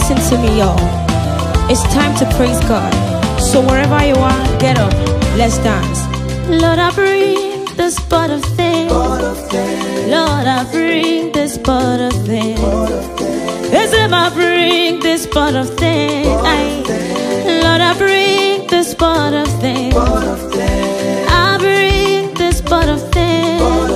Listen to me, y'all. It's time to praise God. So wherever you are, get up. Let's dance. Lord, I bring this pot of things. Lord, I bring this pot of things. Yes, I bring this pot of things. Lord, I bring this pot of things. I bring this pot of things.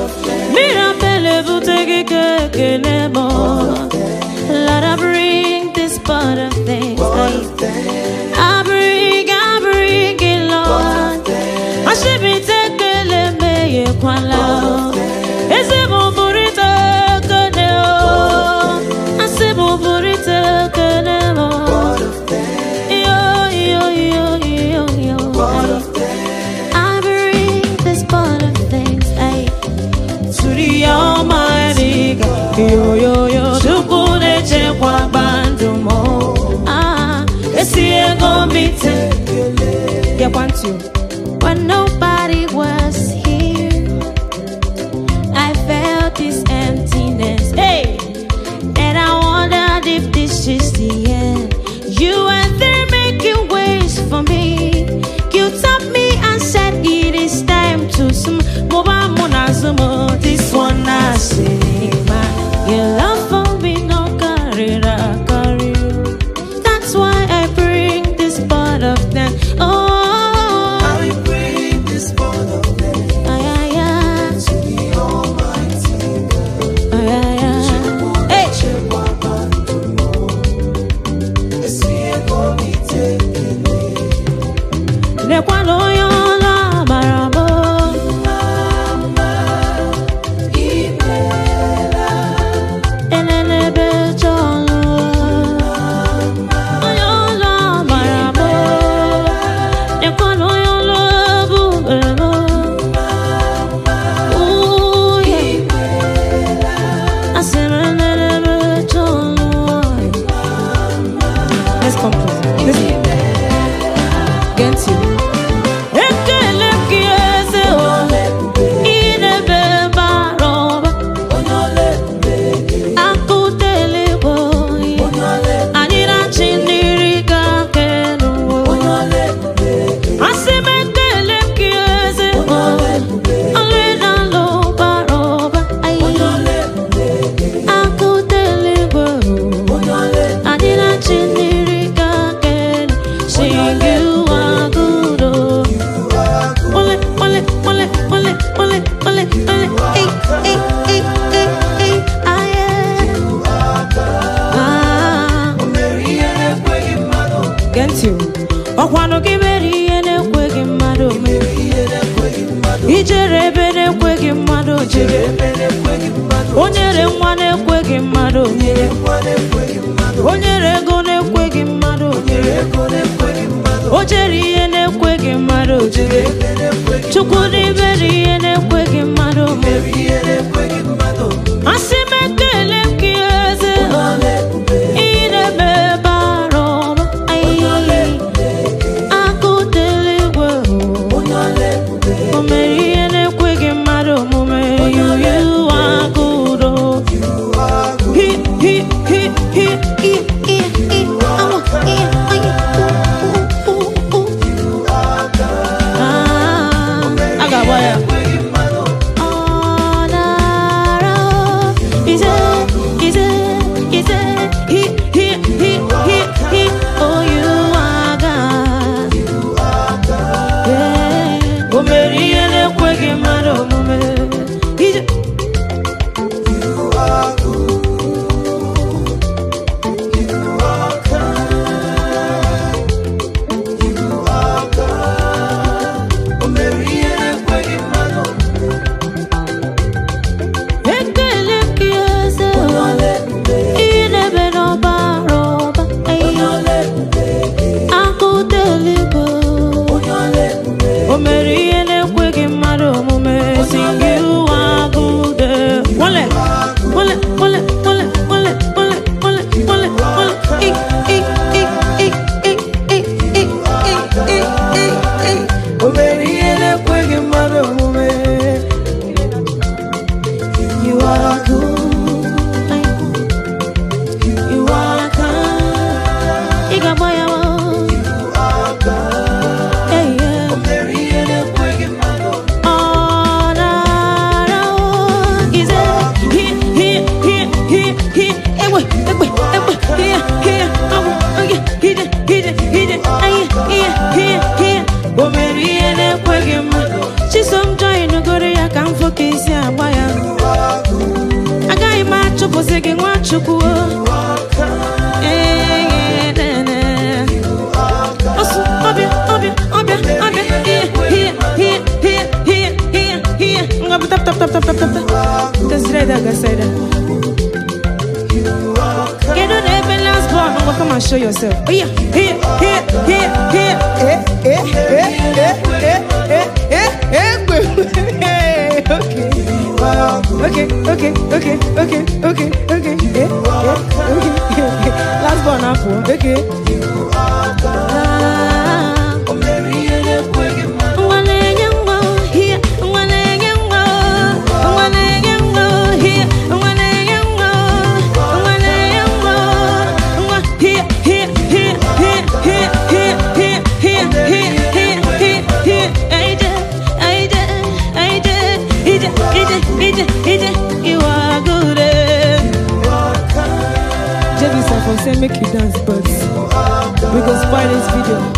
Lord, I bring this pot of things. I bring it, Lord. I should be taking me a quala. Is it more burrito? I say more burrito. I bring this pot of things to the Almighty God. Yo, to put a check one bandumo. When nobody was here, I felt this emptiness. Hey, and I wondered if this is the end. You are there making ways for me. You tapped me and said it is time to some. This one I say, your love for me no carry. That's why I bring this part of them. Oh, I bring this part of them to the Almighty God. Hey. I got Chuku. Come and show yourself. Oh yeah, here. Okay. Last born apple. Okay. You are good. Say make you dance, but we go spoil this video.